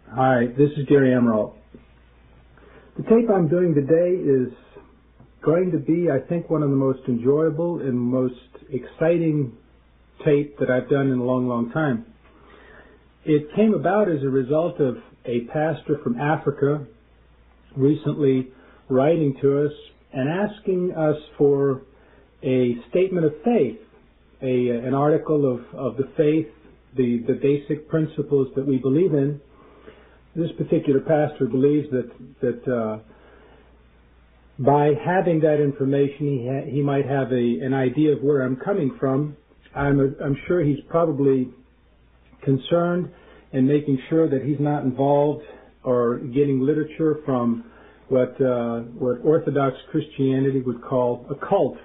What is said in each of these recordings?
Hi, this is Gary Emerald. The tape I'm doing today is going to be, I think, one of the most enjoyable and most exciting tape that I've done in a long, long time. It came about as a result of a pastor from Africa recently writing to us and asking us for a statement of faith, an article of the faith, the basic principles that we believe in. This particular pastor believes that by having that information, he might have an idea of where I'm coming from. I'm sure he's probably concerned and making sure that he's not involved or getting literature from what Orthodox Christianity would call a cult.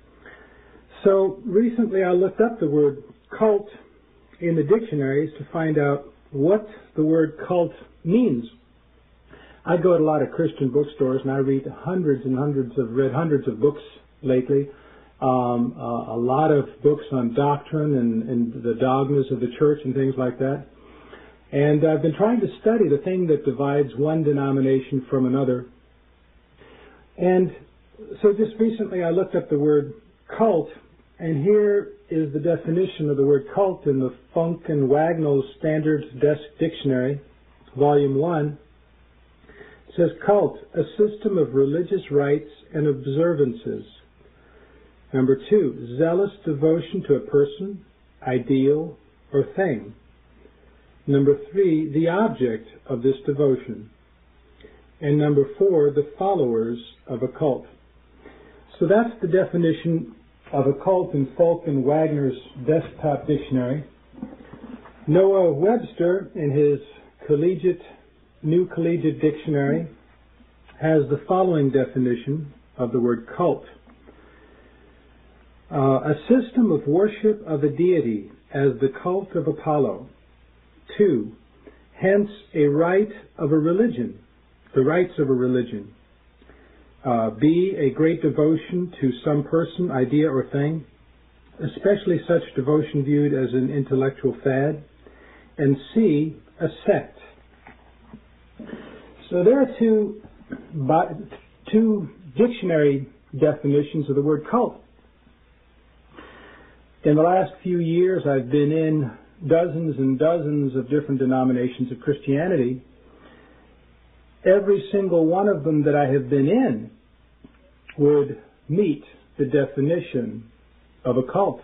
So recently I looked up the word cult in the dictionaries to find out what the word cult means. I go to a lot of Christian bookstores and I read hundreds of books lately. A lot of books on doctrine and the dogmas of the church and things like that. And I've been trying to study the thing that divides one denomination from another. And so just recently I looked up the word cult, and here is the definition of the word cult in the Funk and Wagnalls Standard Desk Dictionary, Volume 1. It says, cult, a system of religious rites and observances. Number 2, zealous devotion to a person, ideal, or thing. Number 3, the object of this devotion. And number 4, the followers of a cult. So that's the definition of a cult in Funk and Wagnalls Desktop Dictionary. Noah Webster, in his New Collegiate Dictionary, has the following definition of the word cult. A system of worship of a deity as the cult of Apollo. 2, hence a rite of a religion, the rites of a religion. B, a great devotion to some person, idea, or thing, especially such devotion viewed as an intellectual fad. And C, a sect. So there are two dictionary definitions of the word cult. In the last few years, I've been in dozens and dozens of different denominations of Christianity. Every single one of them that I have been in would meet the definition of a cult.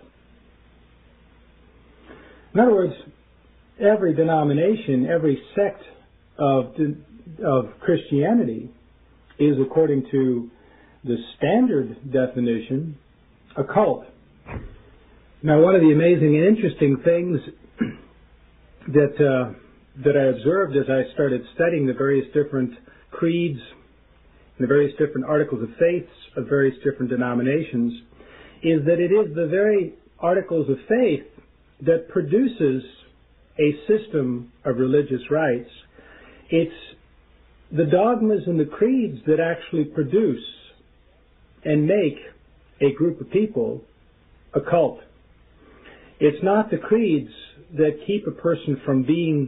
In other words, every denomination, every sect of Christianity is, according to the standard definition, a cult. Now, one of the amazing and interesting things that I observed as I started studying the various different creeds and the various different articles of faith of various different denominations is that it is the very articles of faith that produces a system of religious rites. It's the dogmas and the creeds that actually produce and make a group of people a cult. It's not the creeds that keep a person from being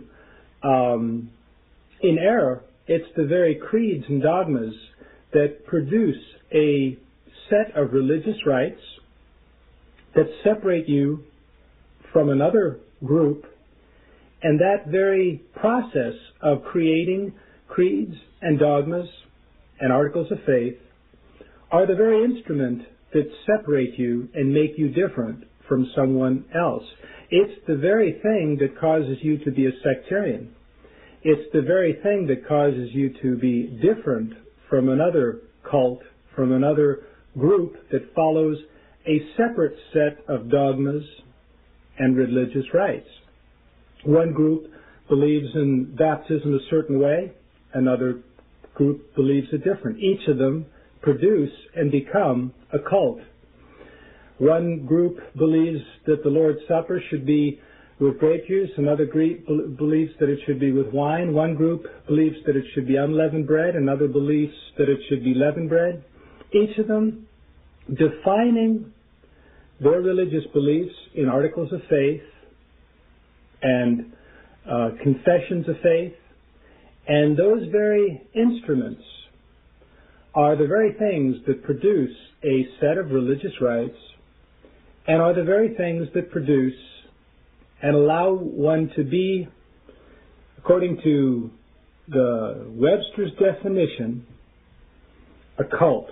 in error. It's the very creeds and dogmas that produce a set of religious rites that separate you from another group. And that very process of creating creeds and dogmas and articles of faith are the very instrument that separate you and make you different from someone else. It's the very thing that causes you to be a sectarian. It's the very thing that causes you to be different from another cult, from another group that follows a separate set of dogmas and religious rites. One group believes in baptism a certain way, another group believes it different. Each of them produce and become a cult. One group believes that the Lord's Supper should be with grape juice. Another group believes that it should be with wine. One group believes that it should be unleavened bread. Another believes that it should be leavened bread. Each of them defining their religious beliefs in articles of faith and confessions of faith And those very instruments are the very things that produce a set of religious rites, and are the very things that produce and allow one to be, according to the Webster's definition, a cult.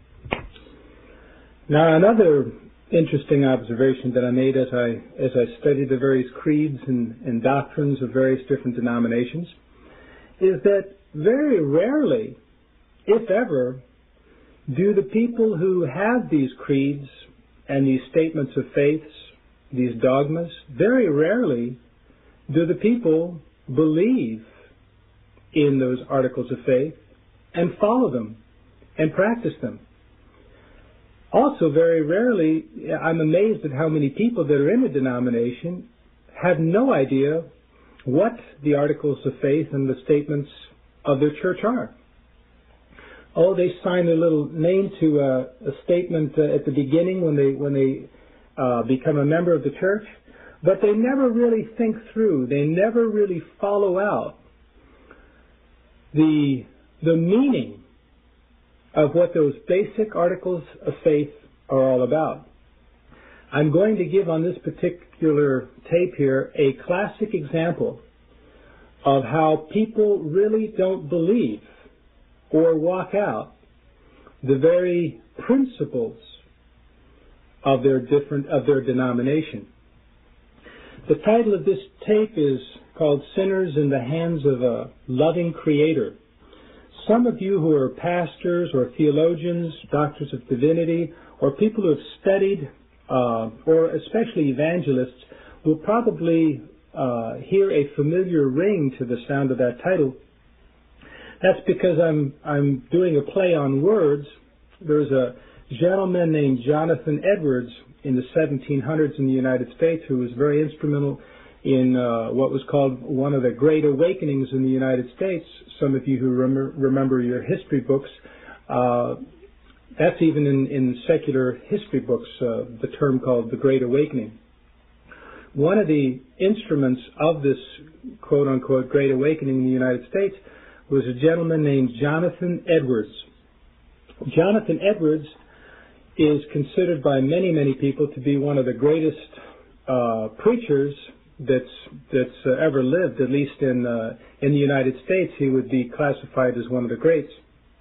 Now, another interesting observation that I made as I studied the various creeds and doctrines of various different denominations is that very rarely, if ever, do the people who have these creeds and these statements of faiths, these dogmas, very rarely do the people believe in those articles of faith and follow them and practice them. Also, very rarely, I'm amazed at how many people that are in a denomination have no idea what the articles of faith and the statements of their church are. Oh, they sign their little name to a statement at the beginning when they become a member of the church, but they never really think through. They never really follow out the meaning of what those basic articles of faith are all about. I'm going to give on this particular tape here a classic example of how people really don't believe or walk out the very principles of their denomination. The title of this tape is called Sinners in the Hands of a Loving Creator. Some of you who are pastors or theologians, doctors of divinity, or people who have studied, or especially evangelists, will probably hear a familiar ring to the sound of that title. That's because I'm doing a play on words. There's a gentleman named Jonathan Edwards in the 1700s in the United States who was very instrumental in what was called one of the Great Awakenings in the United States. Some of you who remember your history books, that's even in secular history books, the term called the Great Awakening. One of the instruments of this quote-unquote Great Awakening in the United States was a gentleman named Jonathan Edwards. Jonathan Edwards is considered by many, many people to be one of the greatest preachers that's ever lived. At least in the United States, he would be classified as one of the greats.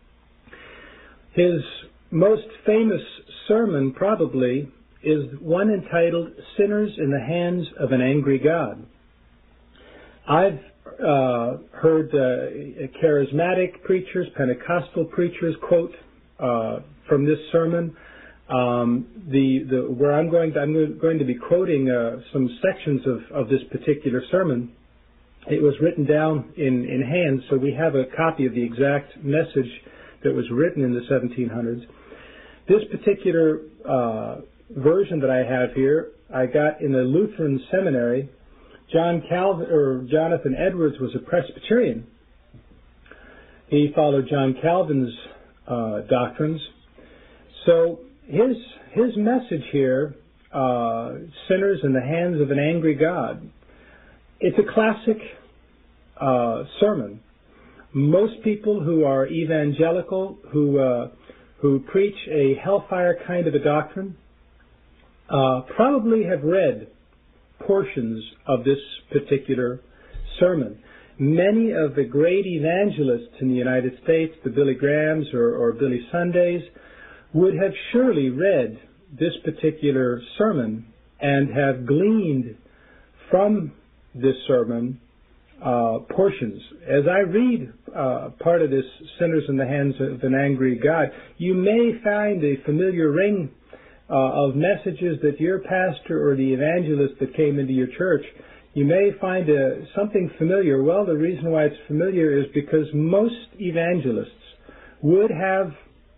His most famous sermon probably is one entitled "Sinners in the Hands of an Angry God." I've heard charismatic preachers, Pentecostal preachers quote from this sermon. Where I'm going to be quoting some sections of this particular sermon. It was written down in hand, so we have a copy of the exact message that was written in the 1700s. This particular version that I have here, I got in a Lutheran seminary. Jonathan Edwards was a Presbyterian. He followed John Calvin's doctrines. So his message here, sinners in the hands of an angry God, it's a classic sermon. Most people who are evangelical, who preach a hellfire kind of a doctrine, probably have read portions of this particular sermon. Many of the great evangelists in the United States, the Billy Grahams or Billy Sundays, would have surely read this particular sermon and have gleaned from this sermon portions. As I read part of this Sinners in the Hands of an Angry God, you may find a familiar ring of messages that your pastor or the evangelist that came into your church, you may find something familiar. Well, the reason why it's familiar is because most evangelists would have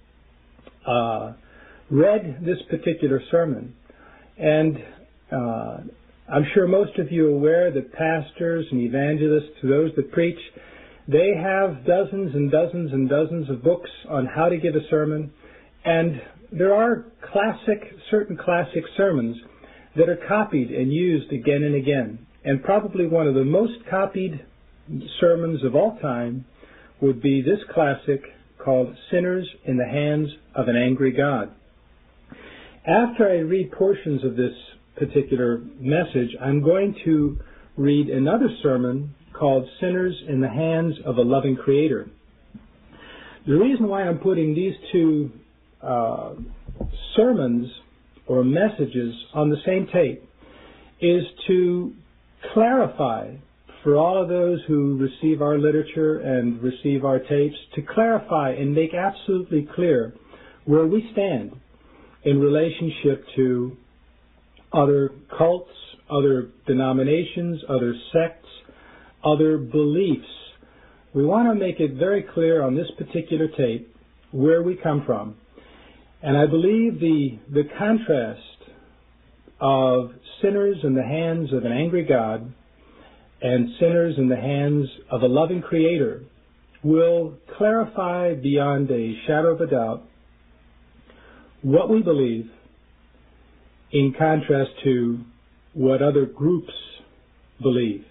read this particular sermon. And I'm sure most of you are aware that pastors and evangelists, those that preach, they have dozens and dozens and dozens of books on how to give a sermon. And there are certain classic sermons that are copied and used again and again. And probably one of the most copied sermons of all time would be this classic called Sinners in the Hands of an Angry God. After I read portions of this particular message, I'm going to read another sermon called Sinners in the Hands of a Loving Creator. The reason why I'm putting these two sermons or messages on the same tape is to clarify for all of those who receive our literature and receive our tapes, to clarify and make absolutely clear where we stand in relationship to other cults, other denominations, other sects, other beliefs. We want to make it very clear on this particular tape where we come from. And I believe the contrast of sinners in the hands of an angry God and sinners in the hands of a loving Creator will clarify beyond a shadow of a doubt what we believe in contrast to what other groups believe.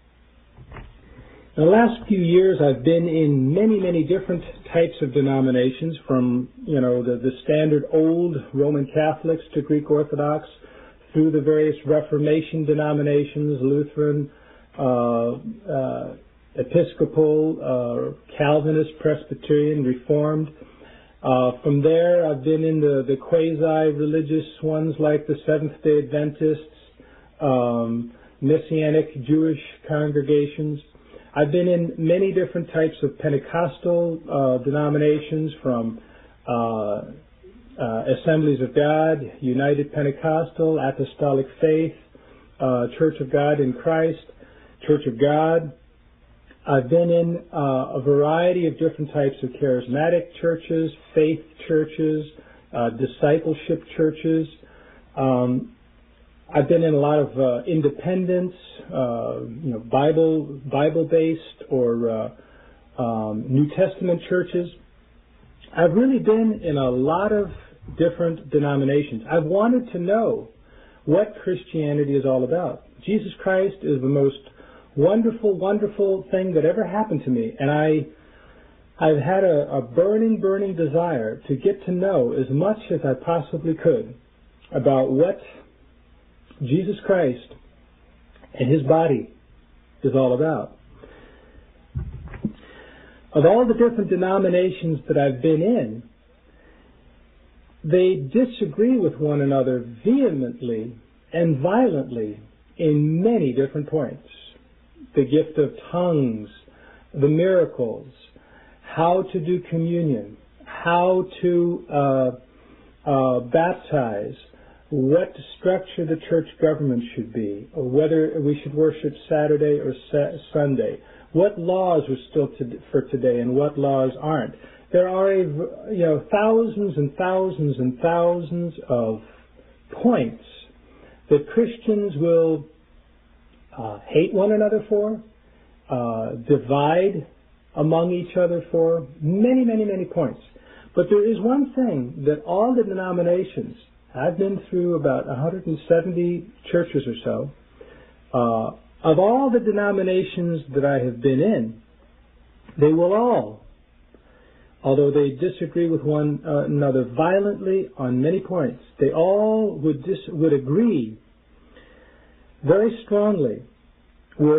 In the last few years, I've been in many, many different types of denominations, from the standard old Roman Catholics to Greek Orthodox, through the various Reformation denominations, Lutheran, Episcopal, Calvinist, Presbyterian, Reformed. From there, I've been in the quasi-religious ones like the Seventh-day Adventists, Messianic Jewish congregations. I've been in many different types of Pentecostal denominations, from Assemblies of God, United Pentecostal, Apostolic Faith, Church of God in Christ, Church of God. I've been in a variety of different types of charismatic churches, faith churches, discipleship churches. I've been in a lot of independents, Bible-based or New Testament churches. I've really been in a lot of different denominations. I've wanted to know what Christianity is all about. Jesus Christ is the most wonderful, wonderful thing that ever happened to me, and I've had a burning, burning desire to get to know as much as I possibly could about what Jesus Christ and His body is all about. Of all the different denominations that I've been in, they disagree with one another vehemently and violently in many different points. The gift of tongues, the miracles, how to do communion, how to baptize, what structure the church government should be, or whether we should worship Saturday or Sunday, what laws are still for today and what laws aren't. There are thousands and thousands and thousands of points that Christians will hate one another for, divide among each other for, many, many, many points. But there is one thing that all the denominations, I've been through about 170 churches or so, of all the denominations that I have been in, they will all, although they disagree with one another violently on many points, they all would agree very strongly with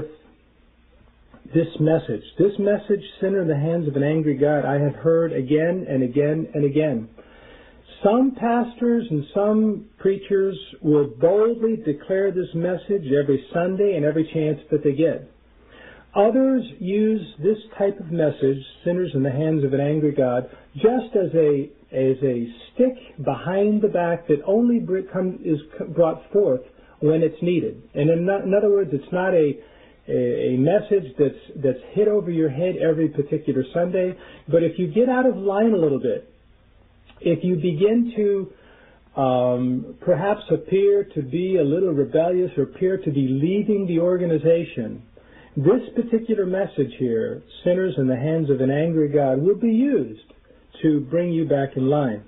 this message. This message, Sinner in the Hands of an Angry God, I have heard again and again and again. Some pastors and some preachers will boldly declare this message every Sunday and every chance that they get. Others use this type of message, Sinners in the Hands of an Angry God, just as a stick behind the back that only is brought forth when it's needed. And in other words, it's not a message that's hit over your head every particular Sunday, but if you get out of line a little bit, if you begin to perhaps appear to be a little rebellious or appear to be leaving the organization, this particular message here, Sinners in the Hands of an Angry God, will be used to bring you back in line.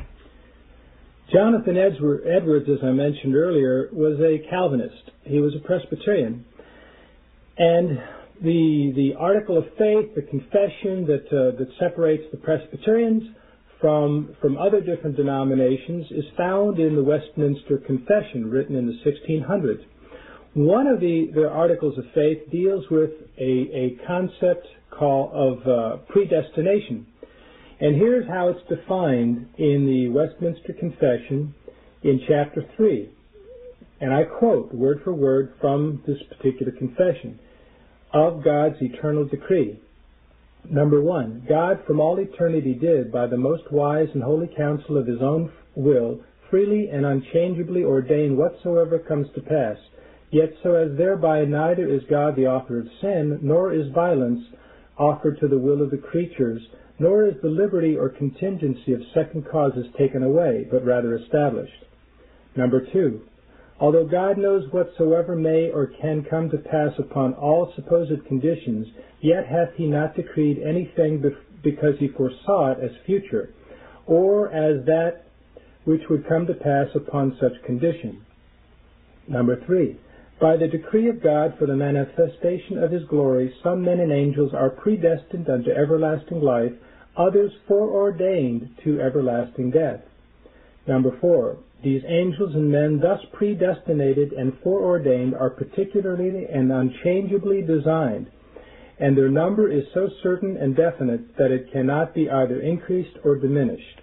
Jonathan Edwards, as I mentioned earlier, was a Calvinist. He was a Presbyterian. And the article of faith, the confession that separates the Presbyterians from other different denominations is found in the Westminster Confession, written in the 1600s. One of the articles of faith deals with a concept of predestination. And here's how it's defined in the Westminster Confession in chapter 3. And I quote word for word from this particular confession. Of God's eternal decree. Number 1, God from all eternity did, by the most wise and holy counsel of his own will, freely and unchangeably ordain whatsoever comes to pass, yet so as thereby neither is God the author of sin, nor is violence offered to the will of the creatures, nor is the liberty or contingency of second causes taken away, but rather established. Number 2, although God knows whatsoever may or can come to pass upon all supposed conditions, yet hath he not decreed anything because he foresaw it as future, or as that which would come to pass upon such condition. Number 3, by the decree of God for the manifestation of his glory, some men and angels are predestined unto everlasting life, others foreordained to everlasting death. Number 4, these angels and men thus predestinated and foreordained are particularly and unchangeably designed, and their number is so certain and definite that it cannot be either increased or diminished.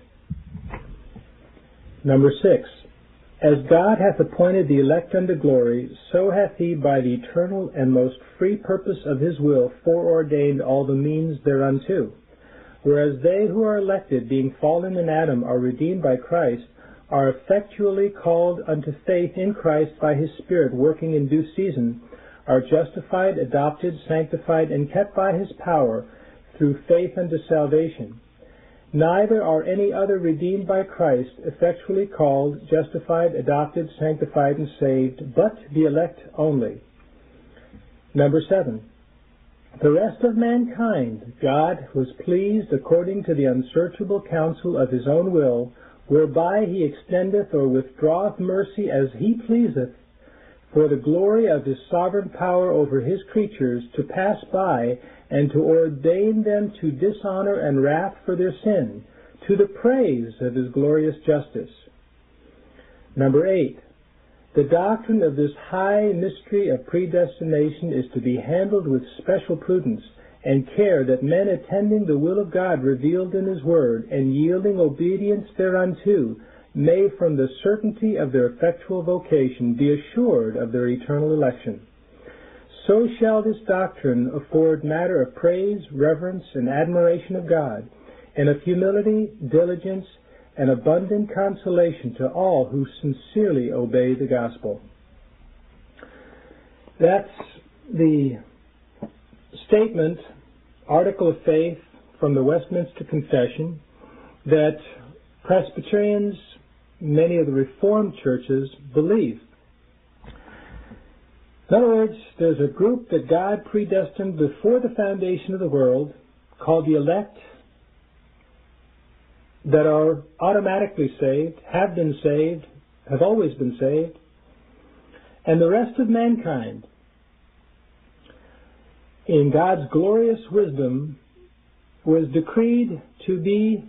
Number 6, as God hath appointed the elect unto glory, so hath he by the eternal and most free purpose of his will foreordained all the means thereunto. Whereas they who are elected, being fallen in Adam, are redeemed by Christ, are effectually called unto faith in Christ by his Spirit working in due season, are justified, adopted, sanctified, and kept by his power through faith unto salvation. Neither are any other redeemed by Christ, effectually called, justified, adopted, sanctified, and saved, but the elect only. Number 7, the rest of mankind God was pleased according to the unsearchable counsel of his own will, whereby he extendeth or withdraweth mercy as he pleaseth, for the glory of his sovereign power over his creatures, to pass by and to ordain them to dishonor and wrath for their sin, to the praise of his glorious justice. Number 8, the doctrine of this high mystery of predestination is to be handled with special prudence and care, that men attending the will of God revealed in his word, and yielding obedience thereunto, may from the certainty of their effectual vocation be assured of their eternal election. So shall this doctrine afford matter of praise, reverence, and admiration of God, and of humility, diligence, and abundant consolation to all who sincerely obey the gospel. That's the statement, article of faith from the Westminster Confession, that Presbyterians, many of the Reformed churches, believe. In other words, there's a group that God predestined before the foundation of the world, called the elect, that are automatically saved, have been saved, have always been saved, and the rest of mankind, in God's glorious wisdom, was decreed to be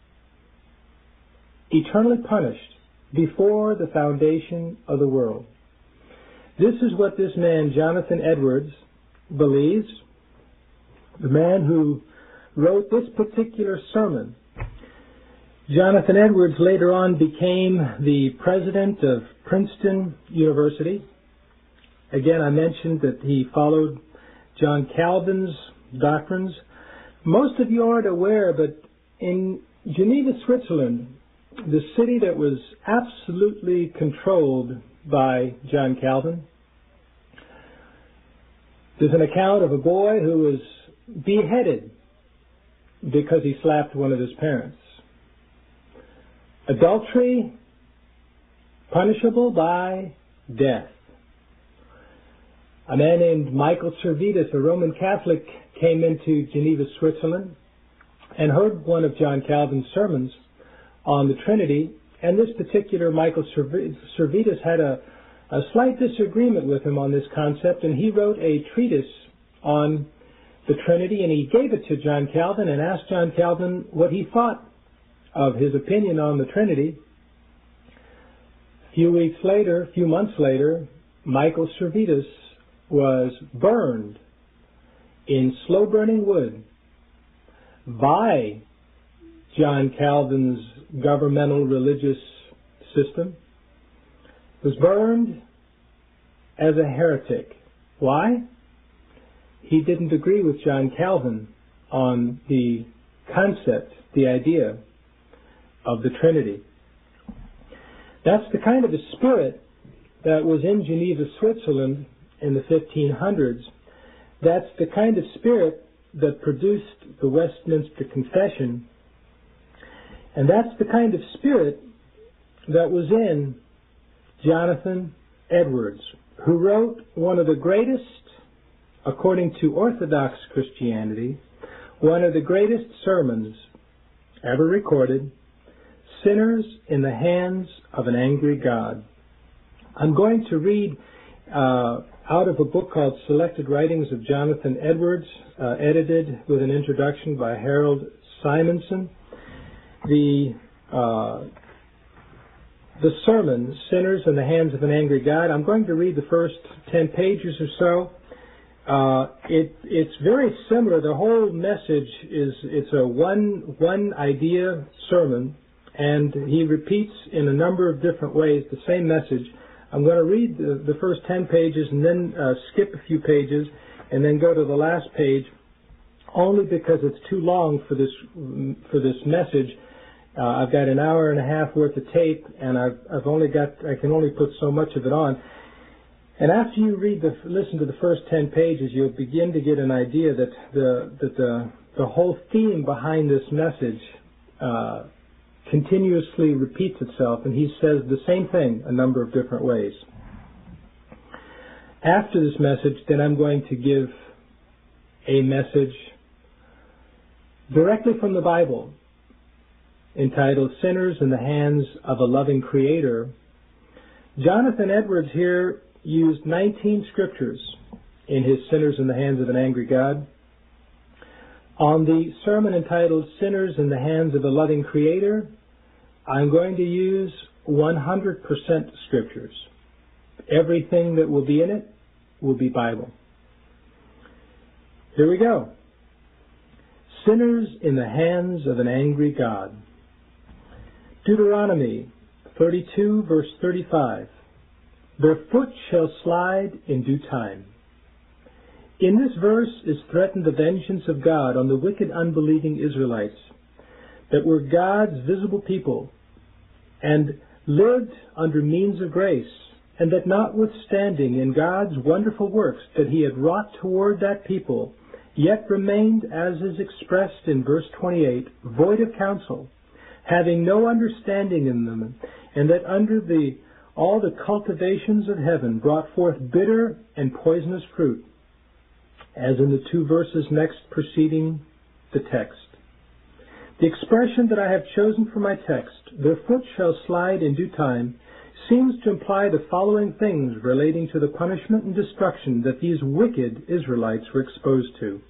eternally punished before the foundation of the world. This is what this man, Jonathan Edwards, believes, the man who wrote this particular sermon. Jonathan Edwards later on became the president of Princeton University. Again, I mentioned that he followed John Calvin's doctrines. Most of you aren't aware, but in Geneva, Switzerland, the city that was absolutely controlled by John Calvin, there's an account of a boy who was beheaded because he slapped one of his parents. Adultery, punishable by death. A man named Michael Servetus, a Roman Catholic, came into Geneva, Switzerland, and heard one of John Calvin's sermons on the Trinity, and this particular Michael Servetus had a slight disagreement with him on this concept, and he wrote a treatise on the Trinity, and he gave it to John Calvin and asked John Calvin what he thought of his opinion on the Trinity. A few months later, Michael Servetus was burned in slow-burning wood by John Calvin's governmental religious system, was burned as a heretic. Why? He didn't agree with John Calvin on the concept, the idea of the Trinity. That's the kind of a spirit that was in Geneva, Switzerland in the 1500s. That's the kind of spirit that produced the Westminster Confession. And that's the kind of spirit that was in Jonathan Edwards, who wrote one of the greatest, according to Orthodox Christianity, one of the greatest sermons ever recorded, Sinners in the Hands of an Angry God. I'm going to read out of a book called Selected Writings of Jonathan Edwards, edited with an introduction by Harold Simonson. The sermon, Sinners in the Hands of an Angry God. I'm going to read the first 10 pages or so. It's very similar. The whole message it's a one idea sermon, and he repeats in a number of different ways the same message. I'm going to read the first 10 pages and then skip a few pages and then go to the last page, only because it's too long for this message. I've got an hour and a half worth of tape, and I can only put so much of it on. And after you listen to the first 10 pages, you'll begin to get an idea that the whole theme behind this message continuously repeats itself, and he says the same thing a number of different ways. After this message, then I'm going to give a message directly from the Bible, entitled Sinners in the Hands of a Loving Creator. Jonathan Edwards here used 19 scriptures in his Sinners in the Hands of an Angry God. On the sermon entitled Sinners in the Hands of a Loving Creator, I'm going to use 100% scriptures. Everything that will be in it will be Bible. Here we go. Sinners in the Hands of an Angry God. Deuteronomy 32, verse 35. Their foot shall slide in due time. In this verse is threatened the vengeance of God on the wicked, unbelieving Israelites that were God's visible people and lived under means of grace, and that notwithstanding in God's wonderful works that he had wrought toward that people, yet remained, as is expressed in verse 28, void of counsel, having no understanding in them, and that under all the cultivations of heaven brought forth bitter and poisonous fruit, as in the two verses next preceding the text. The expression that I have chosen for my text, their foot shall slide in due time, seems to imply the following things relating to the punishment and destruction that these wicked Israelites were exposed to.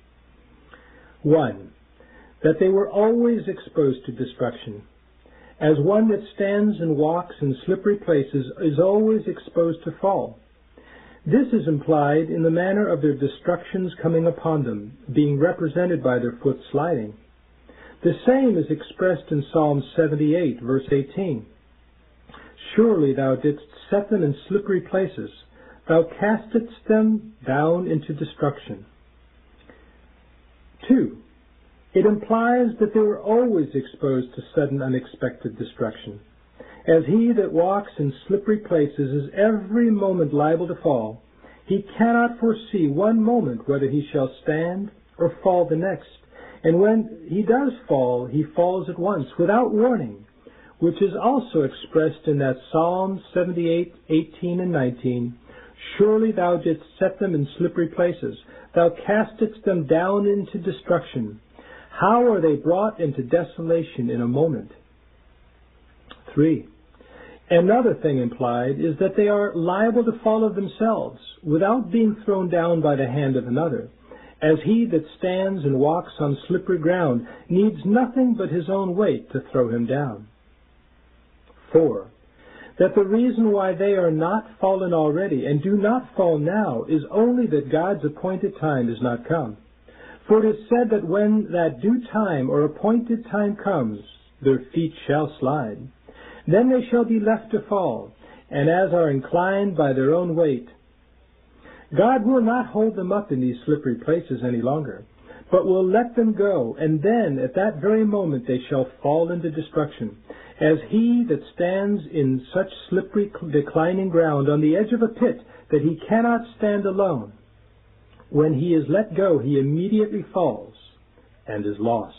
1. That they were always exposed to destruction. As one that stands and walks in slippery places is always exposed to fall. This is implied in the manner of their destructions coming upon them, being represented by their foot sliding. The same is expressed in Psalm 78, verse 18. Surely thou didst set them in slippery places. Thou castedst them down into destruction. 2. It implies that they were always exposed to sudden unexpected destruction. As he that walks in slippery places is every moment liable to fall, he cannot foresee one moment whether he shall stand or fall the next. And when he does fall, he falls at once, without warning, which is also expressed in that Psalm 78, 18 and 19. Surely thou didst set them in slippery places. Thou castedst them down into destruction. How are they brought into desolation in a moment? 3. Another thing implied is that they are liable to fall of themselves without being thrown down by the hand of another. as he that stands and walks on slippery ground needs nothing but his own weight to throw him down. 4. That the reason why they are not fallen already and do not fall now is only that God's appointed time is not come. For it is said that when that due time or appointed time comes, their feet shall slide. Then they shall be left to fall, and as are inclined by their own weight. God will not hold them up in these slippery places any longer, but will let them go, and then at that very moment they shall fall into destruction, as he that stands in such slippery declining ground on the edge of a pit that he cannot stand alone. When he is let go, he immediately falls and is lost.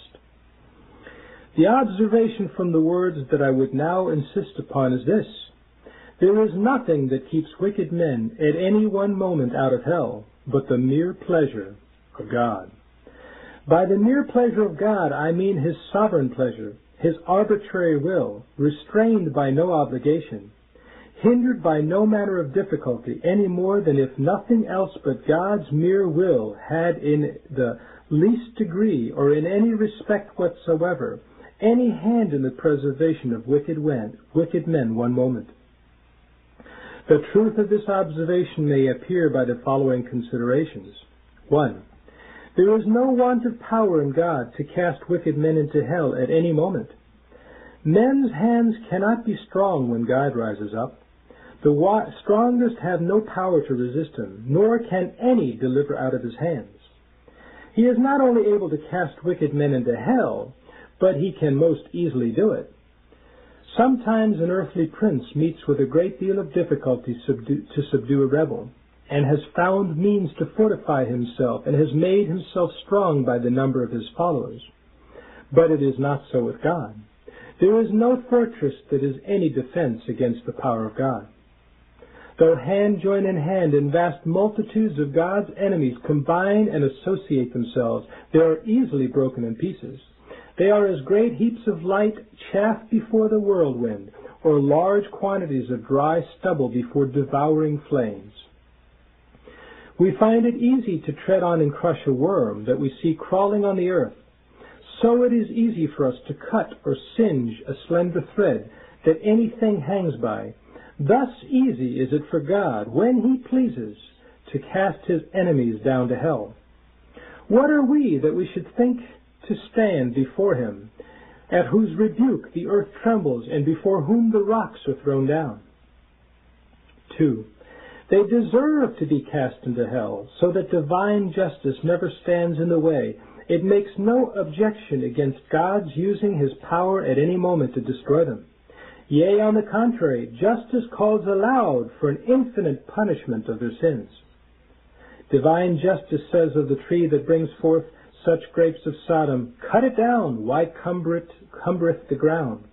The observation from the words that I would now insist upon is this: there is nothing that keeps wicked men at any one moment out of hell but the mere pleasure of God. By the mere pleasure of God, I mean his sovereign pleasure, his arbitrary will, restrained by no obligation, hindered by no manner of difficulty, any more than if nothing else but God's mere will had in the least degree or in any respect whatsoever any hand in the preservation of wicked men one moment. The truth of this observation may appear by the following considerations. 1. There is no want of power in God to cast wicked men into hell at any moment. Men's hands cannot be strong when God rises up. The strongest have no power to resist him, nor can any deliver out of his hands. He is not only able to cast wicked men into hell, but he can most easily do it. Sometimes an earthly prince meets with a great deal of difficulty to subdue a rebel, and has found means to fortify himself, and has made himself strong by the number of his followers. But it is not so with God. There is no fortress that is any defense against the power of God. Though hand join in hand and vast multitudes of God's enemies combine and associate themselves, they are easily broken in pieces. They are as great heaps of light chaff before the whirlwind, or large quantities of dry stubble before devouring flames. We find it easy to tread on and crush a worm that we see crawling on the earth. So it is easy for us to cut or singe a slender thread that anything hangs by. Thus easy is it for God, when he pleases, to cast his enemies down to hell. What are we that we should think to stand before him, at whose rebuke the earth trembles, and before whom the rocks are thrown down? 2. They deserve to be cast into hell, so that divine justice never stands in the way. It makes no objection against God's using his power at any moment to destroy them. Yea, on the contrary, justice calls aloud for an infinite punishment of their sins. Divine justice says of the tree that brings forth such grapes of Sodom, cut it down, why cumbereth the ground?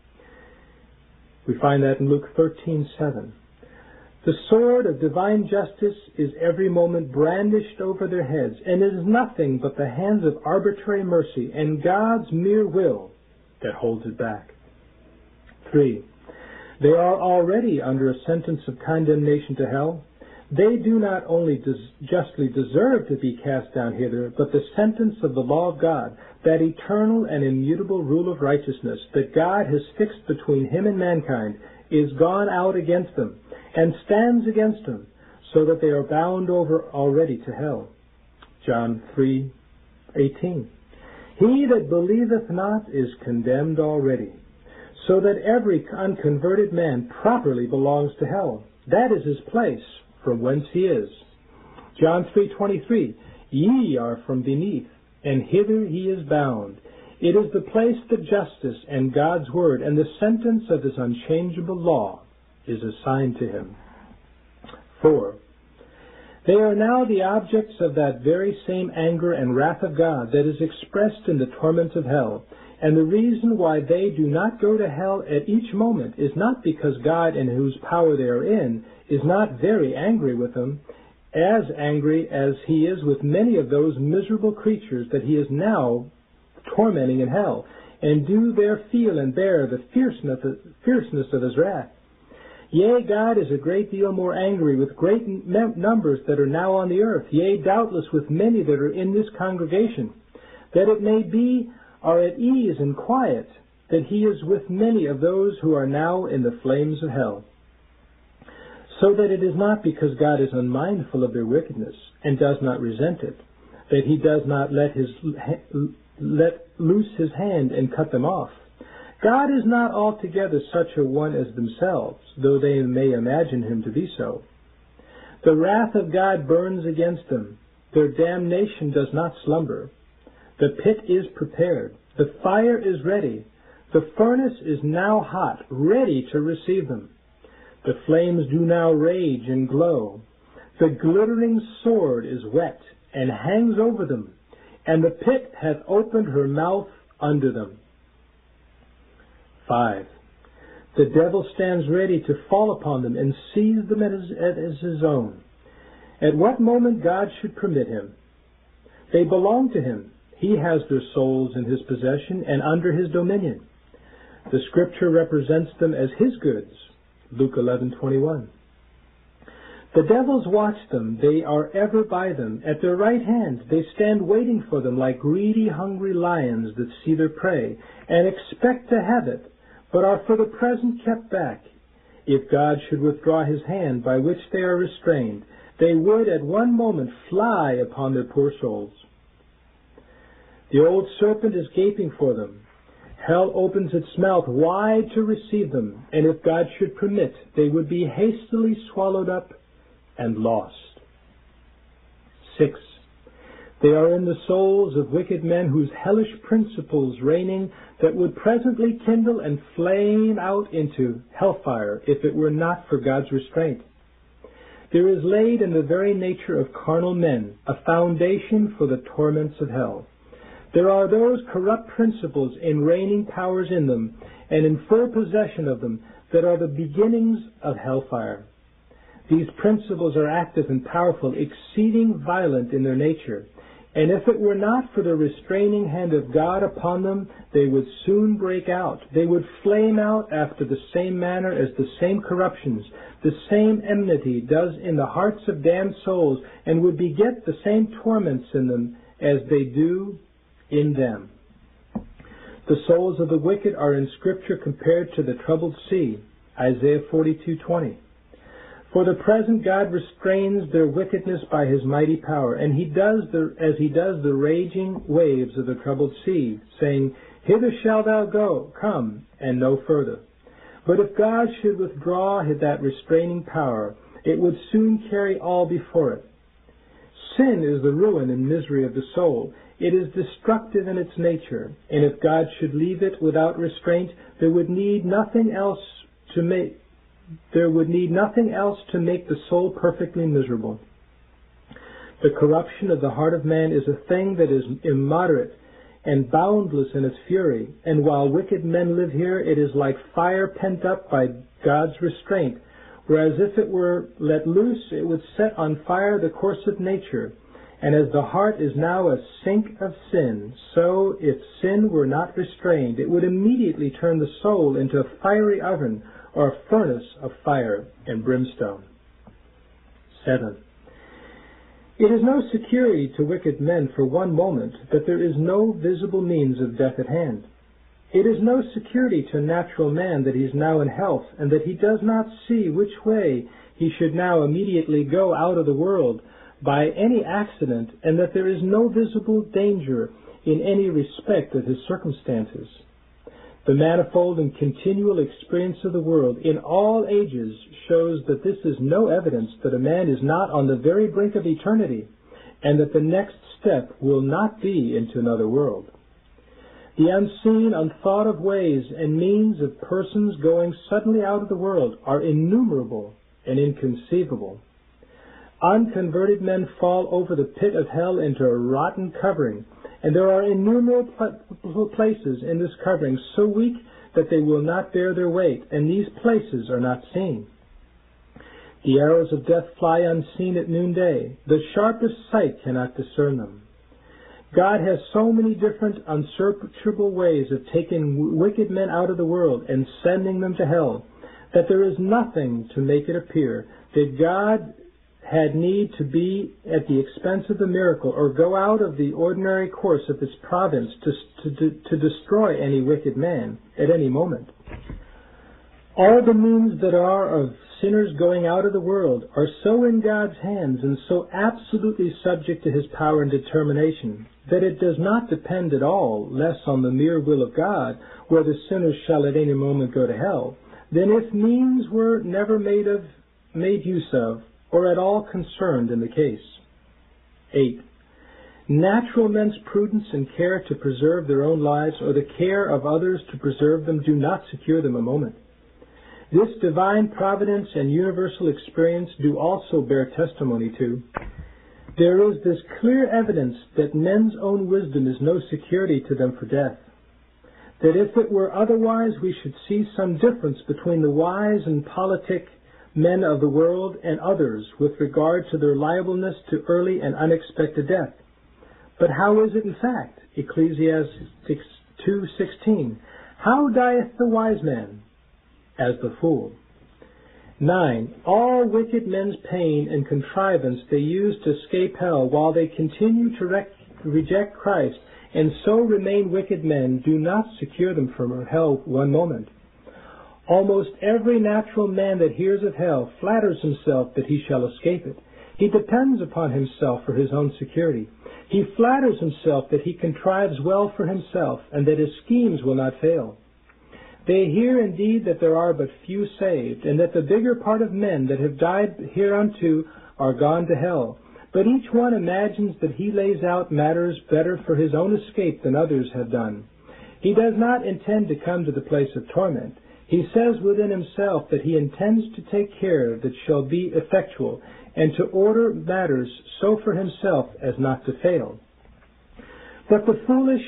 We find that in Luke 13:7. The sword of divine justice is every moment brandished over their heads, and it is nothing but the hands of arbitrary mercy and God's mere will that holds it back. 3. They are already under a sentence of condemnation to hell. They do not only justly deserve to be cast down hither, but the sentence of the law of God, that eternal and immutable rule of righteousness that God has fixed between him and mankind, is gone out against them, and stands against them, so that they are bound over already to hell. John 3:18. He that believeth not is condemned already, so that every unconverted man properly belongs to hell. That is his place, from whence he is. John 3:23. Ye are from beneath, and hither he is bound. It is the place that justice and God's word and the sentence of his unchangeable law is assigned to him. 4. They are now the objects of that very same anger and wrath of God that is expressed in the torments of hell. And the reason why they do not go to hell at each moment is not because God, in whose power they are in, is not very angry with them, as angry as he is with many of those miserable creatures that he is now tormenting in hell, and do there feel and bear the fierceness of his wrath. Yea, God is a great deal more angry with great numbers that are now on the earth, yea, doubtless with many that are in this congregation, that it may be are at ease and quiet, that he is with many of those who are now in the flames of hell. So that it is not because God is unmindful of their wickedness and does not resent it, that he does not let loose his hand and cut them off. God is not altogether such a one as themselves, though they may imagine him to be so. The wrath of God burns against them. Their damnation does not slumber. The pit is prepared. The fire is ready. The furnace is now hot, ready to receive them. The flames do now rage and glow. The glittering sword is wet and hangs over them, and the pit hath opened her mouth under them. 5. The devil stands ready to fall upon them and seize them as his own. At what moment God should permit him. They belong to him. He has their souls in his possession and under his dominion. The Scripture represents them as his goods. Luke 11:21. The devils watch them. They are ever by them. At their right hand they stand waiting for them like greedy, hungry lions that see their prey and expect to have it, but are for the present kept back. If God should withdraw his hand by which they are restrained, they would at one moment fly upon their poor souls. The old serpent is gaping for them. Hell opens its mouth wide to receive them, and if God should permit, they would be hastily swallowed up and lost. 6. They are in the souls of wicked men whose hellish principles reigning that would presently kindle and flame out into hellfire if it were not for God's restraint. There is laid in the very nature of carnal men a foundation for the torments of hell. There are those corrupt principles in reigning powers in them and in full possession of them that are the beginnings of hellfire. These principles are active and powerful, exceeding violent in their nature, and if it were not for the restraining hand of God upon them, they would soon break out. They would flame out after the same manner as the same corruptions, the same enmity does in the hearts of damned souls, and would beget the same torments in them as they do in them. The souls of the wicked are in Scripture compared to the troubled sea, Isaiah 42:20. For the present God restrains their wickedness by his mighty power, and he does as he does the raging waves of the troubled sea, saying, Hither shalt thou go, come, and no further. But if God should withdraw that restraining power, it would soon carry all before it. Sin is the ruin and misery of the soul. It is destructive in its nature, and if God should leave it without restraint, there would need nothing else to make the soul perfectly miserable. The corruption of the heart of man is a thing that is immoderate and boundless in its fury, and while wicked men live here, it is like fire pent up by God's restraint, whereas if it were let loose, it would set on fire the course of nature. And as the heart is now a sink of sin, so if sin were not restrained, it would immediately turn the soul into a fiery oven or a furnace of fire and brimstone. 7. It is no security to wicked men for one moment that there is no visible means of death at hand. It is no security to a natural man that he is now in health, and that he does not see which way he should now immediately go out of the world by any accident, and that there is no visible danger in any respect of his circumstances. The manifold and continual experience of the world in all ages shows that this is no evidence that a man is not on the very brink of eternity, and that the next step will not be into another world. The unseen, unthought of ways and means of persons going suddenly out of the world are innumerable and inconceivable. Unconverted men fall over the pit of hell into a rotten covering, and there are innumerable places in this covering so weak that they will not bear their weight, and these places are not seen. The arrows of death fly unseen at noonday. The sharpest sight cannot discern them. God has so many different unsearchable ways of taking wicked men out of the world and sending them to hell, that there is nothing to make it appear that God had need to be at the expense of the miracle or go out of the ordinary course of its providence to destroy any wicked man at any moment. All the means that are of sinners going out of the world are so in God's hands and so absolutely subject to His power and determination that it does not depend at all less on the mere will of God whether sinners shall at any moment go to hell than if means were never made use of or at all concerned in the case. 8. Natural men's prudence and care to preserve their own lives or the care of others to preserve them do not secure them a moment. This divine providence and universal experience do also bear testimony to. There is this clear evidence that men's own wisdom is no security to them for death. That if it were otherwise, we should see some difference between the wise and politic men of the world and others with regard to their liableness to early and unexpected death. But how is it in fact? Ecclesiastes 2:16. How dieth the wise man? As the fool. 9. All wicked men's pain and contrivance they use to escape hell while they continue to reject Christ and so remain wicked men do not secure them from hell one moment. Almost every natural man that hears of hell flatters himself that he shall escape it. He depends upon himself for his own security. He flatters himself that he contrives well for himself and that his schemes will not fail. They hear indeed that there are but few saved, and that the bigger part of men that have died hereunto are gone to hell. But each one imagines that he lays out matters better for his own escape than others have done. He does not intend to come to the place of torment. He says within himself that he intends to take care that shall be effectual, and to order matters so for himself as not to fail. But the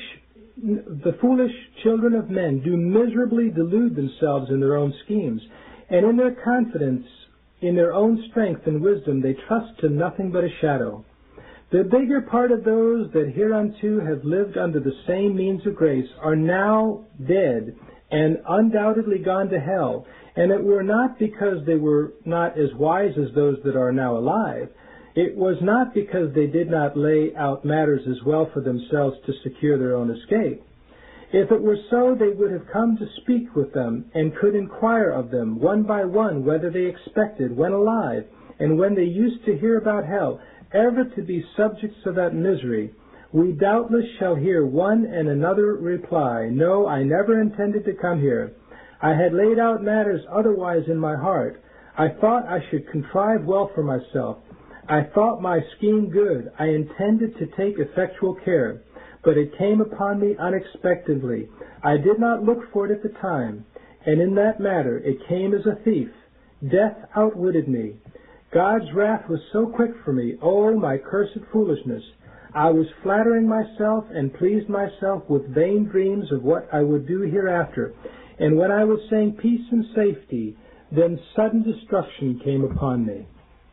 foolish children of men do miserably delude themselves in their own schemes, and in their confidence in their own strength and wisdom they trust to nothing but a shadow. The bigger part of those that hereunto have lived under the same means of grace are now dead and undoubtedly gone to hell, and it were not because they were not as wise as those that are now alive. It was not because they did not lay out matters as well for themselves to secure their own escape. If it were so, they would have come to speak with them, and could inquire of them, one by one, whether they expected, when alive, and when they used to hear about hell, ever to be subjects of that misery. We doubtless shall hear one and another reply, No, I never intended to come here. I had laid out matters otherwise in my heart. I thought I should contrive well for myself. I thought my scheme good. I intended to take effectual care. But it came upon me unexpectedly. I did not look for it at the time. And in that matter it came as a thief. Death outwitted me. God's wrath was so quick for me. Oh, my cursed foolishness. I was flattering myself and pleased myself with vain dreams of what I would do hereafter. And when I was saying peace and safety, then sudden destruction came upon me.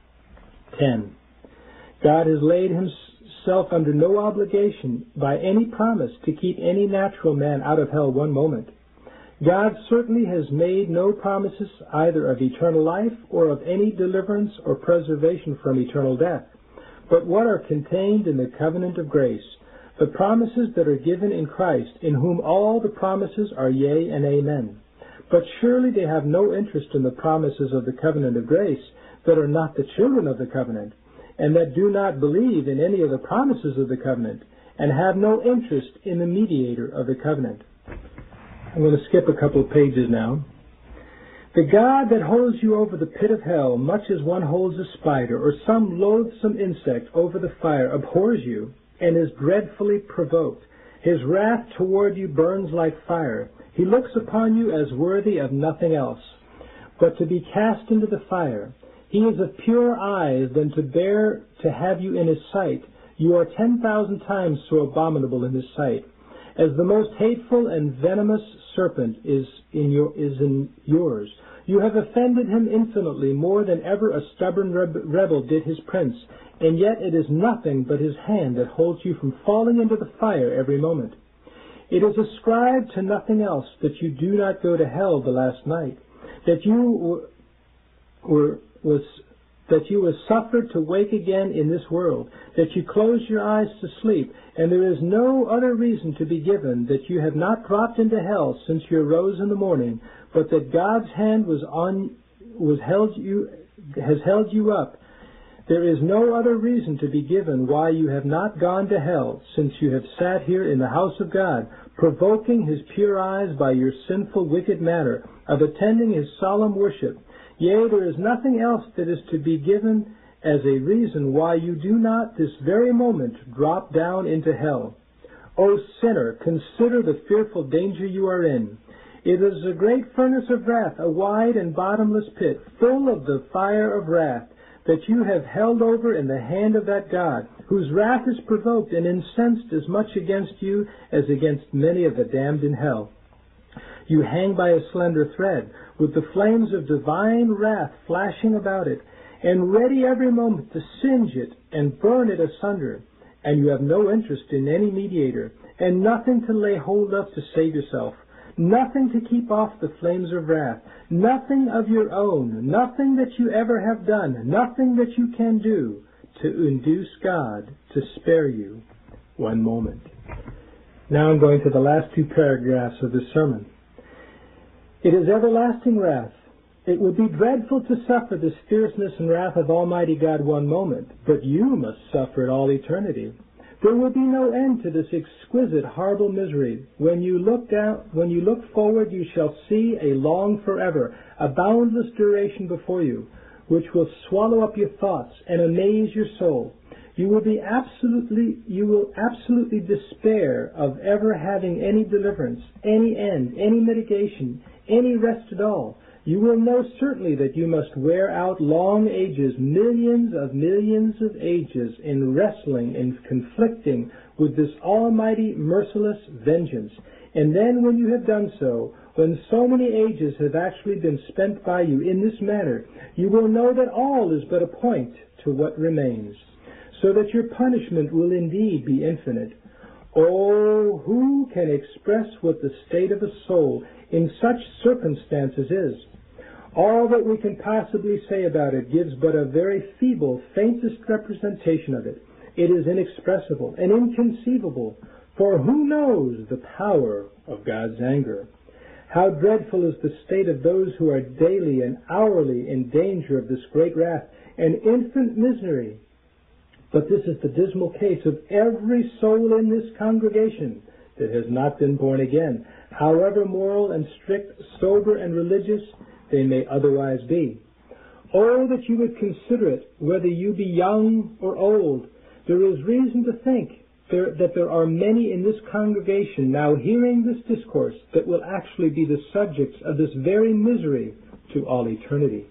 10. God has laid himself under no obligation by any promise to keep any natural man out of hell one moment. God certainly has made no promises either of eternal life or of any deliverance or preservation from eternal death, but what are contained in the covenant of grace, the promises that are given in Christ, in whom all the promises are yea and amen. But surely they have no interest in the promises of the covenant of grace that are not the children of the covenant, and that do not believe in any of the promises of the covenant, and have no interest in the mediator of the covenant. I'm going to skip a couple of pages now. The God that holds you over the pit of hell, much as one holds a spider or some loathsome insect over the fire, abhors you and is dreadfully provoked. His wrath toward you burns like fire. He looks upon you as worthy of nothing else but to be cast into the fire. He is of purer eyes than to bear to have you in his sight. You are 10,000 times so abominable in his sight, as the most hateful and venomous serpent is in yours. You have offended him infinitely more than ever a stubborn rebel did his prince, and yet it is nothing but his hand that holds you from falling into the fire every moment. It is ascribed to nothing else that you do not go to hell the last night. that you were suffered to wake again in this world, that you closed your eyes to sleep, and there is no other reason to be given that you have not dropped into hell since you arose in the morning, but that God's hand has held you up. There is no other reason to be given why you have not gone to hell, since you have sat here in the house of God, provoking His pure eyes by your sinful, wicked manner of attending His solemn worship. Yea, there is nothing else that is to be given as a reason why you do not this very moment drop down into hell. O sinner, consider the fearful danger you are in. It is a great furnace of wrath, a wide and bottomless pit, full of the fire of wrath, that you have held over in the hand of that God, whose wrath is provoked and incensed as much against you as against many of the damned in hell. You hang by a slender thread, with the flames of divine wrath flashing about it, and ready every moment to singe it and burn it asunder. And you have no interest in any mediator, and nothing to lay hold of to save yourself, nothing to keep off the flames of wrath, nothing of your own, nothing that you ever have done, nothing that you can do to induce God to spare you one moment. Now I'm going to the last two paragraphs of this sermon. It is everlasting wrath. It would be dreadful to suffer this fierceness and wrath of Almighty God one moment, but you must suffer it all eternity. There will be no end to this exquisite, horrible misery. When you look forward, you shall see a long forever, a boundless duration before you, which will swallow up your thoughts and amaze your soul. You will absolutely despair of ever having any deliverance, any end, any mitigation, any rest at all. You will know certainly that you must wear out long ages, millions of ages, in wrestling and conflicting with this almighty, merciless vengeance. And then when you have done so, when so many ages have actually been spent by you in this manner, you will know that all is but a point to what remains, so that your punishment will indeed be infinite. Oh, who can express what the state of a soul in such circumstances is? All that we can possibly say about it gives but a very feeble, faintest representation of it. It is inexpressible and inconceivable, for who knows the power of God's anger? How dreadful is the state of those who are daily and hourly in danger of this great wrath and infinite misery! But this is the dismal case of every soul in this congregation that has not been born again, however moral and strict, sober and religious they may otherwise be. Oh, that you would consider it, whether you be young or old. There is reason to think that there are many in this congregation now hearing this discourse that will actually be the subjects of this very misery to all eternity.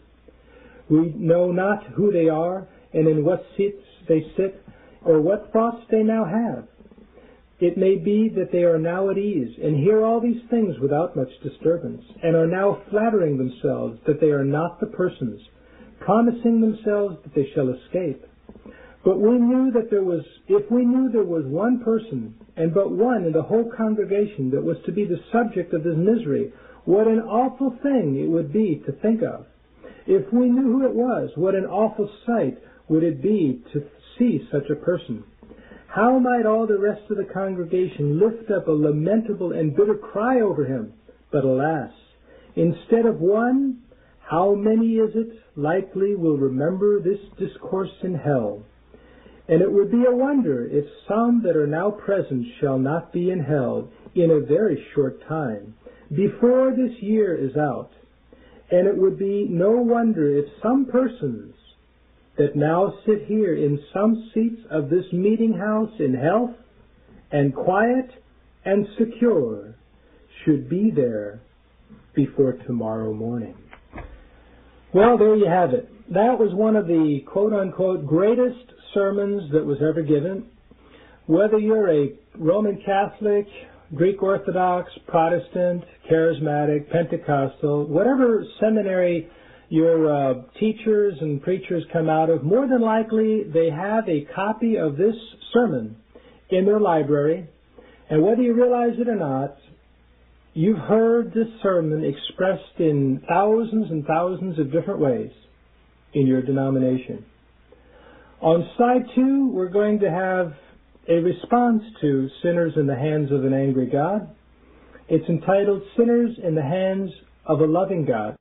We know not who they are and in what seats they sit, or what thoughts they now have. It may be that they are now at ease and hear all these things without much disturbance, and are now flattering themselves that they are not the persons, promising themselves that they shall escape. But if we knew there was one person, and but one in the whole congregation, that was to be the subject of this misery, what an awful thing it would be to think of. If we knew who it was, what an awful sight would it be to see such a person. How might all the rest of the congregation lift up a lamentable and bitter cry over him? But alas, instead of one, how many is it likely will remember this discourse in hell? And it would be a wonder if some that are now present shall not be in hell in a very short time, before this year is out. And it would be no wonder if some persons that now sit here in some seats of this meeting house in health and quiet and secure should be there before tomorrow morning. Well, there you have it. That was one of the quote-unquote greatest sermons that was ever given. Whether you're a Roman Catholic, Greek Orthodox, Protestant, Charismatic, Pentecostal, whatever seminary your teachers and preachers come out of, more than likely they have a copy of this sermon in their library. And whether you realize it or not, You've heard this sermon expressed in thousands and thousands of different ways in your denomination. On side 2, we're going to have a response to Sinners in the Hands of an Angry God. It's entitled Sinners in the Hands of a Loving God.